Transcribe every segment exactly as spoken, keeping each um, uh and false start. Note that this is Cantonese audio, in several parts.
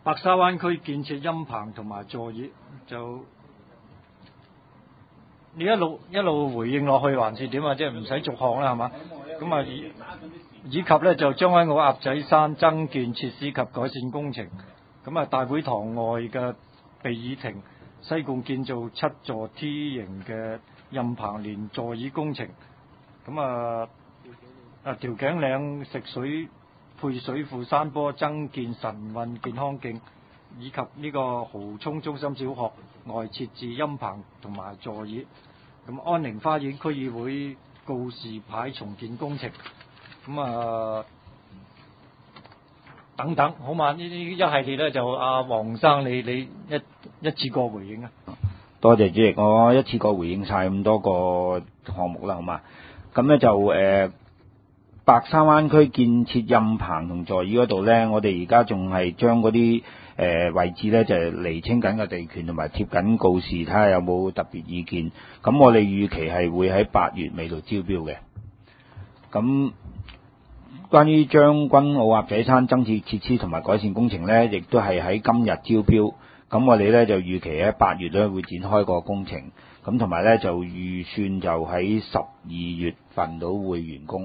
白沙灣區建設陰棚同埋座椅，就你一路一路回應落去，還是點啊？即係唔使逐項啦，係嘛？咁啊，以以及咧就將軍澳鴨仔山增建設施及改善工程，咁啊大會堂外嘅避雨亭，西貢建造七座 T 型嘅蔭棚連座椅工程，咁啊啊調景嶺食水配水庫山坡增建晨運健康徑，以及呢個蠔涌中心小學外設置陰棚同埋座椅。咁安寧花園區議會告示牌重建工程，咁啊等等，好嘛？呢啲一系列咧就阿黃生你你一一次過回應啊！ 多謝主席，我一次過回應晒咁多個項目啦，好嘛？咁咧就誒、呃、白沙灣區建設蔭棚同座椅嗰度咧，我哋而家仲係將嗰啲誒位置咧就係釐清緊個地權同埋貼緊告示，睇下有冇特別意見。咁我哋預期係會喺八月尾度招標嘅。咁關於將軍澳鴨仔山增設設施同埋改善工程咧，亦都係喺今日招標。咁我哋咧就預期喺八月咧會展開個工程。咁同埋咧就預算就喺十二月份到會完工。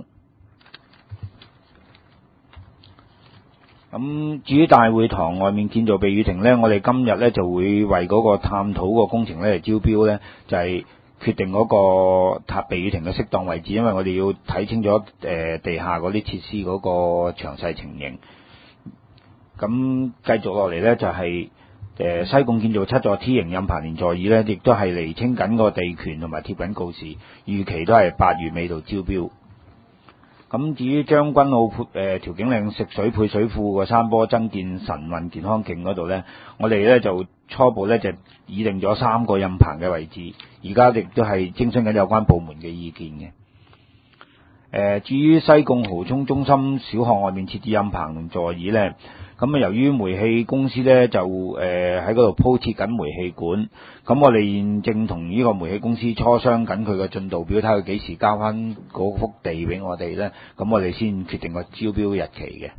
咁至於大會堂外面建造避雨亭咧，我哋今日咧就會為嗰個探討個工程咧嚟招標咧，就係、是、決定嗰個塔避雨亭嘅適當位置，因為我哋要睇清楚誒、呃、地下嗰啲設施嗰個詳細情形。咁繼續落嚟咧就係、是。誒西貢建造七座 T 型蔭棚連座椅咧，亦都係釐清緊個地權同埋貼緊告示，預期都係八月尾度招標。咁至於將軍澳誒調景嶺食水配水庫個山坡增建晨運健康徑嗰度咧，我哋咧就初步咧就擬定咗三個蔭棚嘅位置，而家亦都係徵詢緊有關部門嘅意見嘅。誒、呃、至於西貢蠔涌中心小學外面設置蔭棚同座椅咧。咁啊，由於煤氣公司咧就誒喺嗰度鋪設緊煤氣管，咁我哋現正同呢個煤氣公司磋商緊佢嘅進度表，睇佢幾時交翻嗰幅地俾我哋咧，咁我哋先決定個招標日期嘅。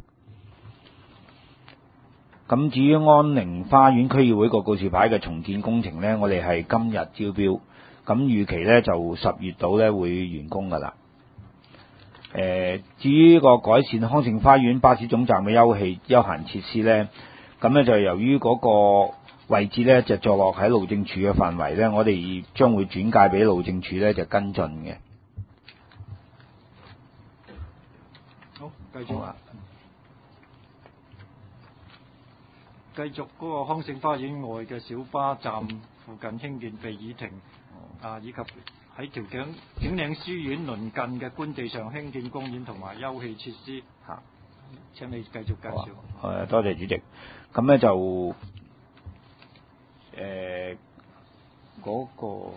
咁至於安寧花園區議會個告示牌嘅重建工程咧，我哋係今日招標，咁預期咧就十月度咧會完工噶啦。誒、呃，至於個改善康盛花園巴士總站嘅休憩休閒設施咧，咁咧就由於嗰個位置咧就坐落喺路政署嘅範圍咧，我哋將會轉介俾路政署咧就跟進嘅。 好，繼續啊！繼續嗰個康盛花園外嘅小巴站附近興建避雨亭，啊，以及喺調景景嶺書院鄰近嘅官地上興建公園同埋休憩設施。嚇，請你繼續介紹。 誒、啊，多謝主席。咁咧就誒嗰、呃那個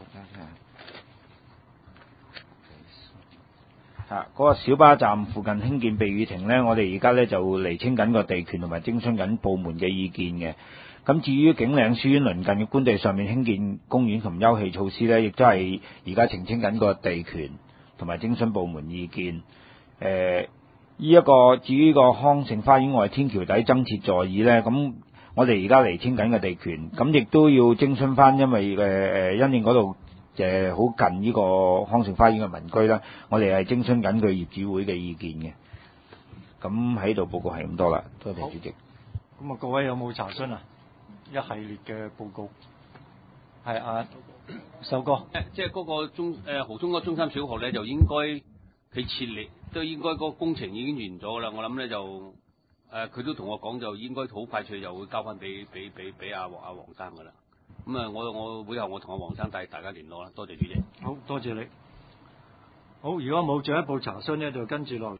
嚇嗰個小巴站附近興建避雨亭咧，我哋而家咧就釐清緊個地權同埋徵詢緊部門嘅意見嘅。咁至於景嶺書院鄰近嘅官地上面興建公園同休憩措施咧，亦都係而家澄清緊個地權同埋徵詢部門意見。誒，依一個至於個康盛花園外天橋底增設座椅咧，咁我哋而家釐清緊個地權，咁亦都要徵詢翻，因為誒誒因應嗰度誒好近呢個康盛花園嘅民居啦，我哋係徵詢緊佢業主會嘅意見嘅。咁喺度報告係咁多啦，多謝主席。 咁啊，各位有冇查詢啊？一系列嘅報告，係啊，秀哥， 即係嗰個中誒蠔涌嗰中心小學咧，就應該佢設立都應該嗰個工程已經完咗啦。我諗咧就誒，佢、呃、都同我講，就應該好快脆就會交翻俾俾俾俾阿阿黃生噶啦。咁啊，我我會後我同阿黃生帶大家聯絡啦。多謝主席。 好多謝你。好，如果冇進一步查詢咧，就跟住落。